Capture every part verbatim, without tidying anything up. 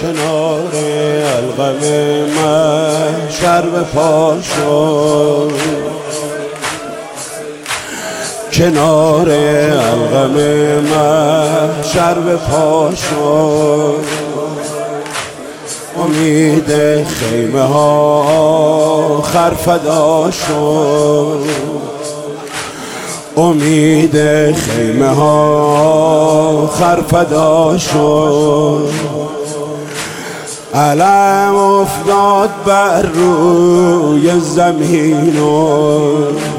کنار القم محشر به پا شد، کنار القم محشر به پا شد. امید خیمه ها خرفدا شد، امید خیمه ها خرفدا شد. علم افتاد بر روی زمین و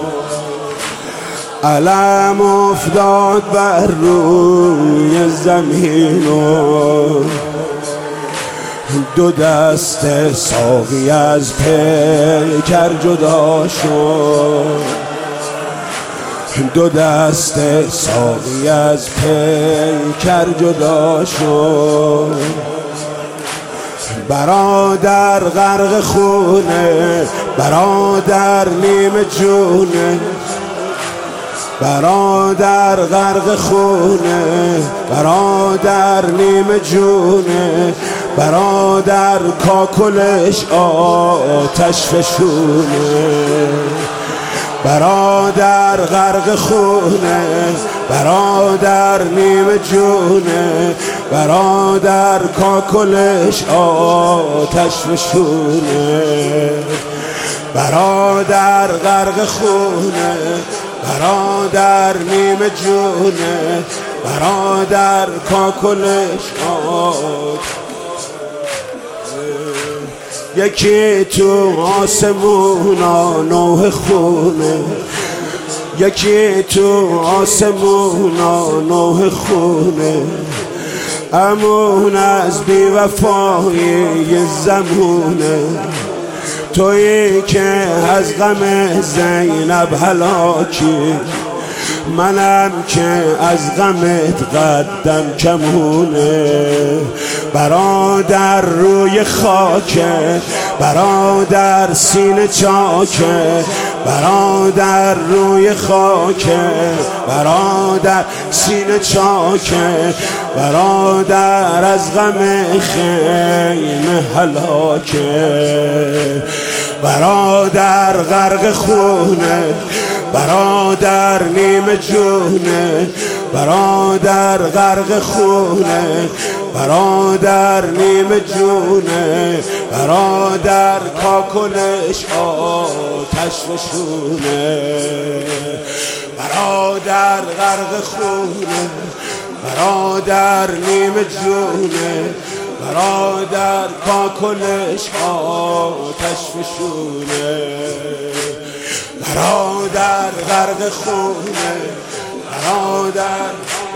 علم افتاد بر روی زمین و دو دست ساقی از پیکر جدا شد، دو دست ساقی از پیکر جدا شد. برادر غرق خونه، برادر نیمه جونه، برادر غرق خونه، برادر نیمه جونه، برادر کاکلش آتش فشونه. برادر غرق خونه، برادر نیمه جونه، برادر کاکلش آتش فشونه. برادر غرق خونه، برادر نیمه جونه، برادر کاکلش آتش. یکی تو آسمونا نوح خونه، یکی تو آسمونا نوح خونه. امون از بی وفایی زمونه، تویی که از غم زینب هلاکی، منم که از غمت قدم کمونه. برادر روی خاکه، برادر سینه چاکه، برادر روی خاکه، برادر سینه چاکه، برادر از غم خیمه هلاکه. برادر غرق خونه، برادر نیمه جونه، برادر غرق خونه، برادر نیمه جونه، برادر کاکلش آتش فشونه. برادر غرق خونه، برادر نیمه جونه، برادر کاکلش آتش فشونه. برادر غرق خونه، برادر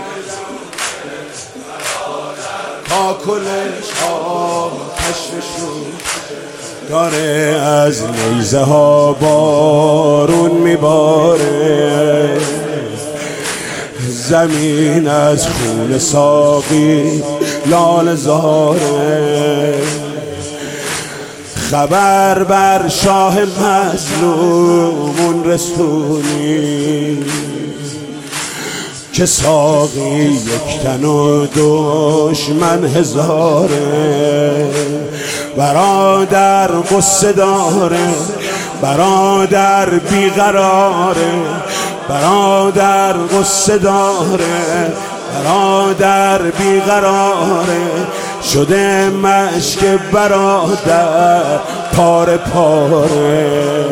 کاکلش آتش فشونه. داره از نیزه ها بارون میباره، زمین از خون ساقی لاله زاره. خبر بر شاه مظلومون رسونی، که ساقی یک تن و دشمن هزاره. برادر قصه داره، برادر بیقراره، برادر قصه داره، برادر بیقراره. شده مشک برادر پاره پاره.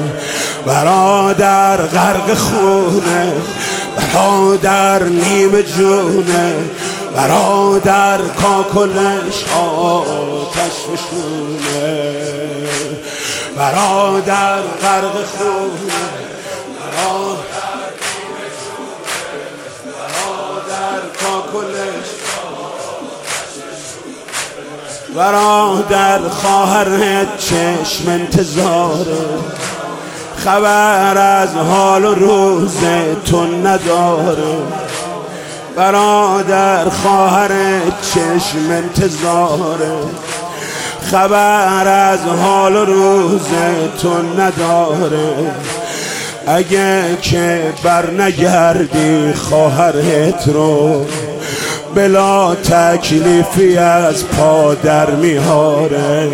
برادر غرق خونه، برادر نیمه جونه، برادر کاکلش آتش فشونه. برادر غرق خونه، برادر نیمه جونه، برادر کاکلش آتش فشونه. برادر خواهرت چشم انتظاره، خبر از حال و روز تو نداره. برادر خواهر چشم انتظاره، خبر از حال و روز تو نداره. اگه که بر نگردی خواهرت رو، بلا تکلیفی از پادر میاره.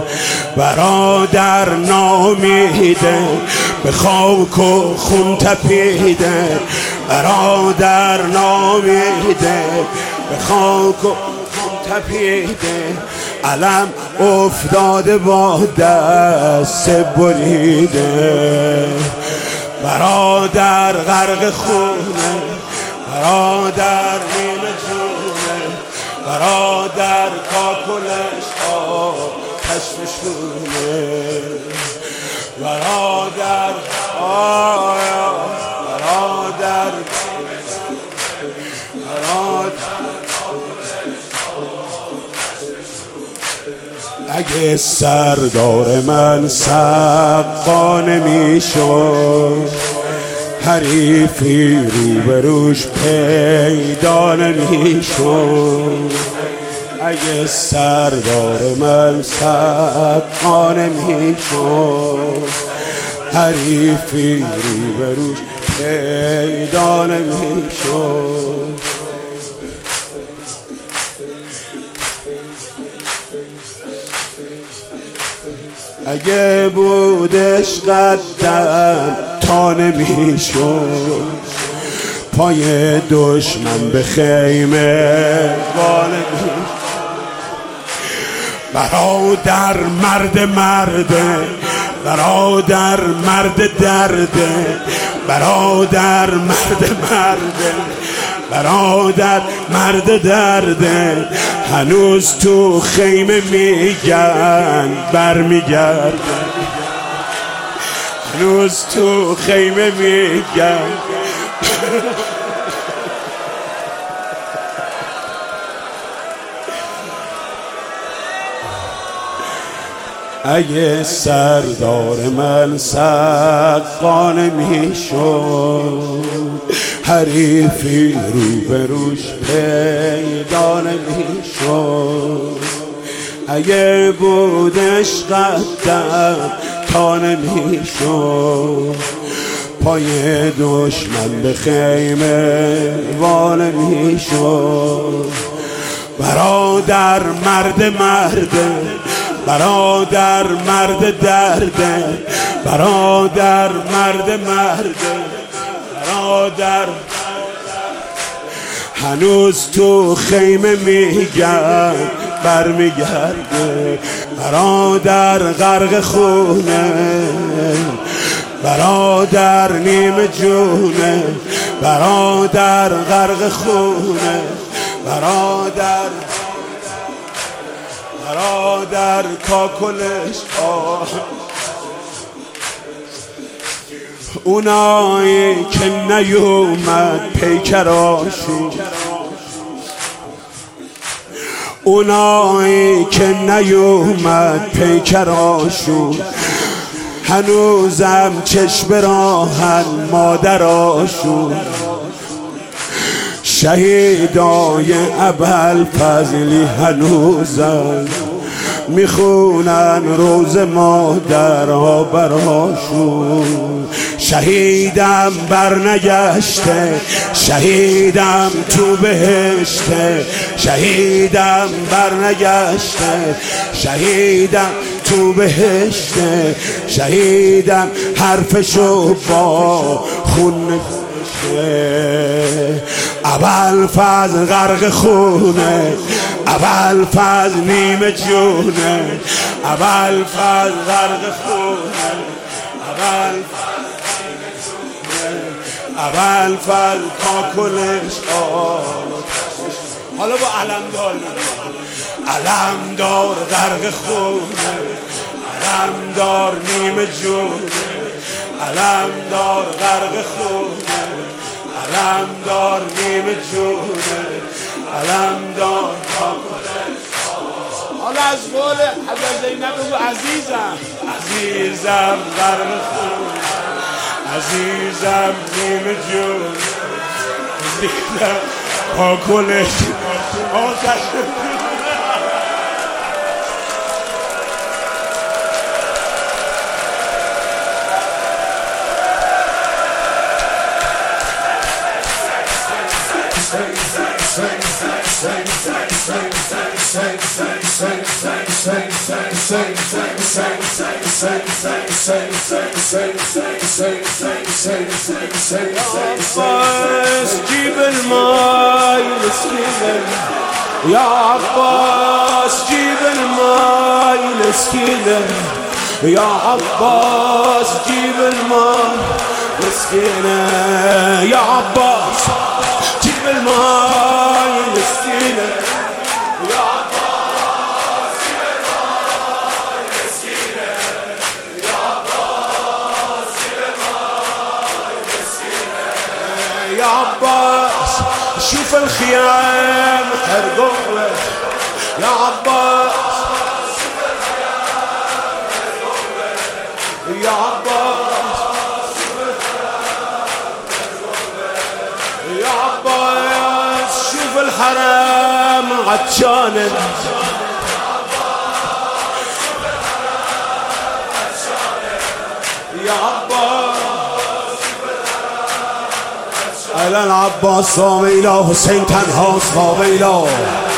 برادر نامیده به خاک و خون تپیده، برادر نامیده به خاک و خون تپیده، علم افتاده با دست بریده. برادر غرق خونه، برادر نیمه جونه، برادر کاکلش آتش بشونه. برادر آیا برادر برادر اگه سردار من سقا نمیشد، حریفی روبروش پیدا نمیشد. اگه سردار من سقا نمیشد، حریفی روبروش پیدا نمیشد. اگه بودش قدم تا نمیشد، پای دشمن به خیمه وا نمیشد. برادر مرد مرده، برادر مرد درده، برادر مرد مرده، برادر مرد درده. هنوز تو خیمه میگن برمیگرده، هنوز تو خیمه میگن. اگه سردار من سقا نمیشد، حریفی روبروش پیدا نمیشد. اگه بودش قدم تا نمیشد، پای دشمن به خیمه وا نمیشد. برادر مرد مرده، برادر مرد درده، برادر مرد مرده، برادر هنوز تو خیمه میگن برمیگرده. برادر غرق خونه، برادر نیمه جونه، برادر غرق خونه، برادر برادر کاکلش آه. اونایی که نیومد پیکراشون، اونایی که نیومد پیکراشون، هنوزم چشم راهن مادراشون. شهیدای ابوالفضلی هنوزم میخونن روز مادرها براشون. شهیدم برنگشته، شهیدم تو بهشته، شهیدم برنگشته، شهیدم تو بهشته، شهیدم حرفشو با خون ابوالفضل غرق خونه، ابوالفضل نیمه جونه، ابوالفضل غرق خونه، ابوالفضل کاکلش آتش. حالا با علمدار علمدار غرق خونه، علمدار نیمه جونه، علمدار غرق خونه، علمدار نیمه جونه، علمدار کاکلش. حالا از قول حضرت زینب بگو عزیزم، عزیزم غرق خونه، عزیزم نیمه جونه، عزیزم کاکلش آتش. Say, say, say, say. جيب الماي مسكينة يا عباس، جيب الماي مسكينة يا عباس، جيب الماي مسكينة يا عباس، جيب الماي مسكينة يا عباس، جيب الماي مسكينة يا عباس، جيب الماي مسكينة يا عباس، شوف الخيام حرقوه يا عباس، يا عباس، يا عباس، شوف الحرام عطشان، يا عباس، على العباس صاميله حسين تنها صاميله.